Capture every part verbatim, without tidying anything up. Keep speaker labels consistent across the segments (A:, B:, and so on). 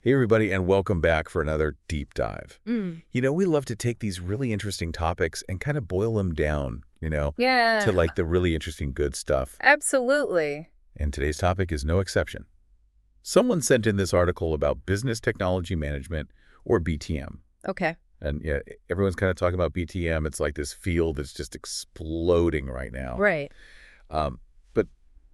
A: Hey, everybody, and welcome back for another deep dive.
B: Mm.
A: You know, we love to take these really interesting topics and kind of boil them down, you know, to
B: Yeah,
A: like the really interesting good stuff.
B: absolutely.
A: And today's topic is no exception. Someone sent in this article about business technology management, or B T M.
B: Okay.
A: And yeah, everyone's kind of talking about B T M. It's like this field that's just exploding right now.
B: Right.
A: Um, but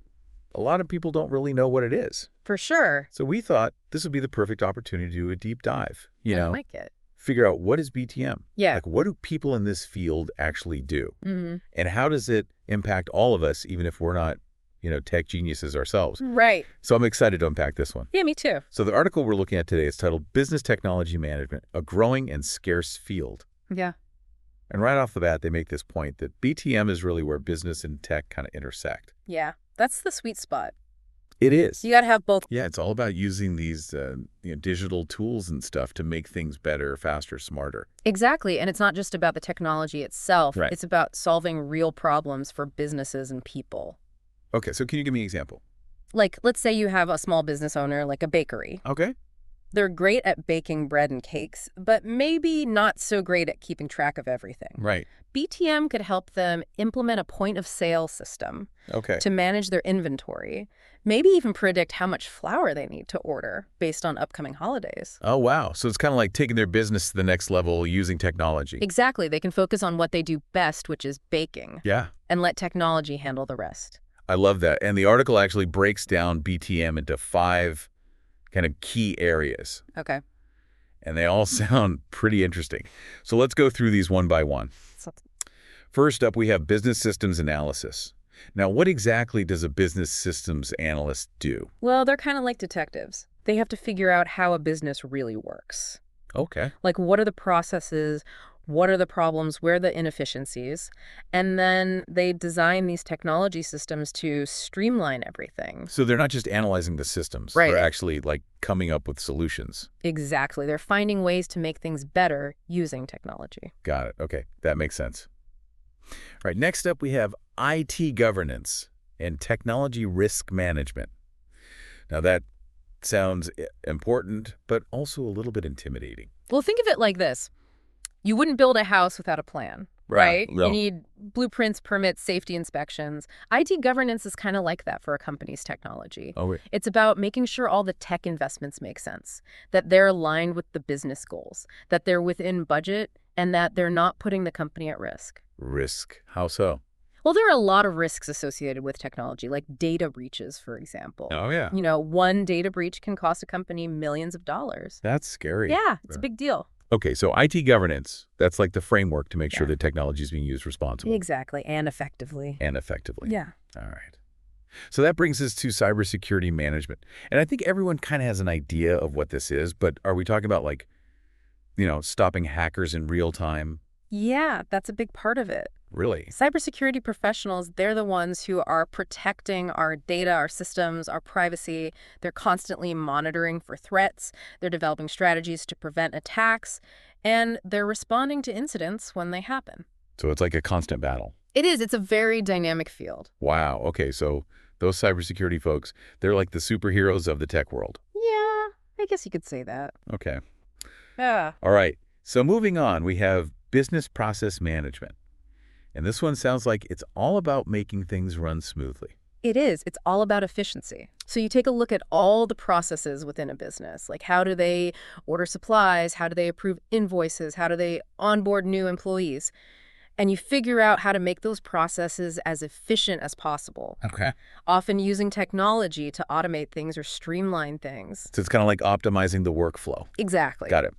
A: a lot of people don't really know what it is.
B: For sure.
A: So we thought this would be the perfect opportunity to do a deep dive, you
B: I
A: know,
B: like it.
A: figure out what is B T M?
B: Yeah.
A: Like, what do people in this field actually do?
B: hmm
A: And how does it impact all of us, even if we're not, you know, tech geniuses ourselves?
B: Right.
A: So I'm excited to unpack this one.
B: Yeah, me too.
A: So the article we're looking at today is titled Business Technology Management, a Growing and Scarce Field.
B: Yeah.
A: And right off the bat, they make this point that B T M is really where business and tech kind of intersect.
B: Yeah. That's the sweet spot.
A: It is.
B: You got to have both.
A: Yeah, it's all about using these uh, you know, digital tools and stuff to make things better, faster, smarter.
B: Exactly. And it's not just about the technology itself.
A: Right.
B: It's about solving real problems for businesses and people.
A: Okay, so can you give me an example?
B: Like, let's say you have a small business owner, like a bakery.
A: Okay.
B: They're great at baking bread and cakes, but maybe not so great at keeping track of everything.
A: Right.
B: B T M could help them implement a point-of-sale system
A: Okay.
B: to manage their inventory, maybe even predict how much flour they need to order based on upcoming holidays.
A: Oh, wow. So it's kind of like taking their business to the next level using technology.
B: Exactly. They can focus on what they do best, which is baking,
A: Yeah.
B: and let technology handle the rest.
A: I love that. And the article actually breaks down B T M into five kind of key areas.
B: Okay.
A: And they all sound pretty interesting. So let's go through these one by one.
B: So,
A: First up, we have business systems analysis. Now, what exactly does a business systems analyst do?
B: well, they're kind of like detectives. They have to figure out how a business really works.
A: Okay.
B: Like, what are the processes? What are the problems? Where are the inefficiencies? And then they design these technology systems to streamline everything.
A: So they're not just analyzing the systems.
B: Right.
A: They're actually like coming up with solutions.
B: Exactly. They're finding ways to make things better using technology.
A: Got it. Okay. That makes sense. All right. Next up, we have I T governance and technology risk management. Now, that sounds i- important, but also a little bit intimidating.
B: Well, think of it like this. You wouldn't build a house without a plan, right?
A: No.
B: You need blueprints, permits, safety inspections. I T governance is kind of like that for a company's technology.
A: Oh, wait.
B: It's about making sure all the tech investments make sense, that they're aligned with the business goals, that they're within budget, and that they're not putting the company at risk.
A: Risk. How so?
B: Well, there are a lot of risks associated with technology, like data breaches, for example.
A: Oh, yeah.
B: You know, one data breach can cost a company millions of dollars.
A: That's scary.
B: Yeah, it's a
A: Yeah.
B: big deal.
A: Okay, so I T governance, that's like the framework to make sure
B: Yeah.
A: that technology is being used responsibly
B: Exactly, and effectively.
A: and effectively.
B: Yeah.
A: All right. So that brings us to cybersecurity management. And I think everyone kind of has an idea of what this is, but are we talking about like, you know, stopping hackers in real time?
B: Yeah, that's a big part of it.
A: Really?
B: Cybersecurity professionals, they're the ones who are protecting our data, our systems, our privacy. They're constantly monitoring for threats. They're developing strategies to prevent attacks. And they're responding to incidents when they happen.
A: So it's like a constant battle.
B: It is. It's a very dynamic field.
A: Wow. Okay, so those cybersecurity folks, they're like the superheroes of the tech world.
B: Yeah, I guess you could say that.
A: Okay.
B: Yeah.
A: All right. So moving on, we have business process management. And this one sounds like it's all about making things run smoothly.
B: It is. It's all about efficiency. So you take a look at all the processes within a business. Like, how do they order supplies? How do they approve invoices? How do they onboard new employees? And you figure out how to make those processes as efficient as possible,
A: Okay.
B: often using technology to automate things or streamline things.
A: So it's kind of like optimizing the workflow.
B: Exactly.
A: Got it.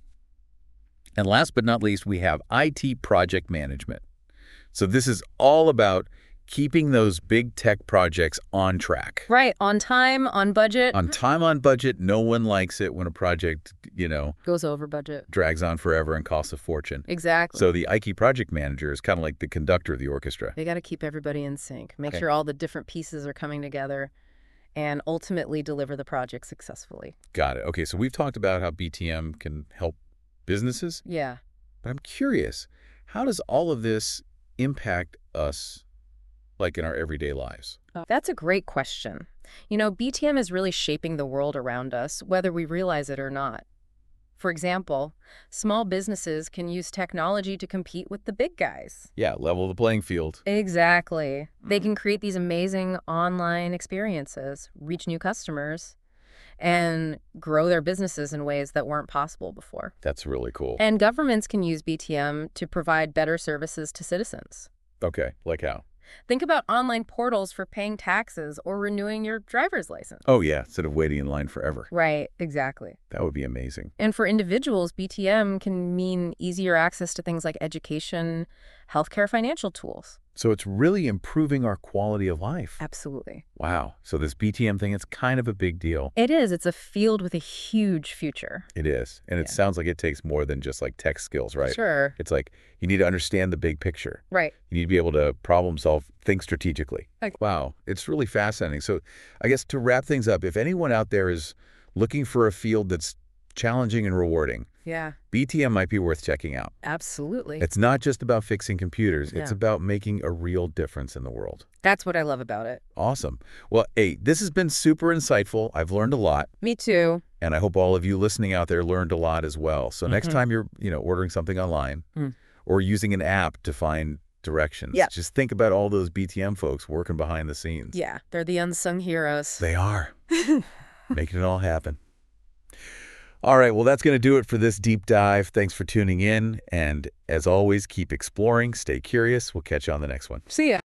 A: And last but not least, we have I T project management. So this is all about keeping those big tech projects on track.
B: Right. On time, on budget.
A: On time, on budget. No one likes it when a project, you know,
B: Goes over budget.
A: drags on forever and costs a fortune.
B: Exactly.
A: So the I T project manager is kind of like the conductor of the orchestra.
B: They got to keep everybody in sync, make
A: Okay.
B: sure all the different pieces are coming together, and ultimately deliver the project successfully.
A: Got it. Okay, so we've talked about how B T M can help businesses,
B: Yeah.
A: but I'm curious, how does all of this impact us like in our everyday lives?
B: That's a great question. You know, B T M is really shaping the world around us, whether we realize it or not. For example, small businesses can use technology to compete with the big guys.
A: Yeah, level the playing field.
B: Exactly. They can create these amazing online experiences, reach new customers, and grow their businesses in ways that weren't possible before.
A: That's really cool.
B: And governments can use B T M to provide better services to citizens.
A: Okay, like how?
B: Think about online portals for paying taxes or renewing your driver's license.
A: Oh, yeah, instead of waiting in line forever.
B: Right, exactly.
A: That would be amazing.
B: And for individuals, B T M can mean easier access to things like education, healthcare, financial tools.
A: So it's really improving our quality of life.
B: Absolutely.
A: Wow. So this B T M thing, it's kind of a big deal.
B: It is. It's a field with a huge future.
A: It is. And it
B: Yeah.
A: sounds like it takes more than just like tech skills, right?
B: Sure.
A: It's like you need to understand the big picture.
B: Right.
A: You need to be able to problem solve, think strategically.
B: Like-
A: Wow. It's really fascinating. So I guess to wrap things up, if anyone out there is looking for a field that's challenging and rewarding,
B: Yeah,
A: B T M might be worth checking out.
B: absolutely.
A: It's not just about fixing computers. It's
B: Yeah.
A: about making a real difference in the world.
B: That's what I love about it.
A: Awesome. Well, hey, this has been super insightful. I've learned a lot,
B: Me too.
A: and I hope all of you listening out there learned a lot as well. So next
B: Mhm.
A: time you're, you know, ordering something online
B: Mm.
A: or using an app to find directions,
B: Yeah.
A: just think about all those B T M folks working behind the scenes.
B: Yeah, they're the unsung heroes.
A: They are. Making it all happen. All right, well, that's going to do it for this deep dive. Thanks for tuning in. And as always, keep exploring, stay curious. We'll catch you on the next one.
B: See ya.